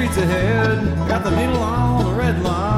streets ahead. Got the needle on the red line.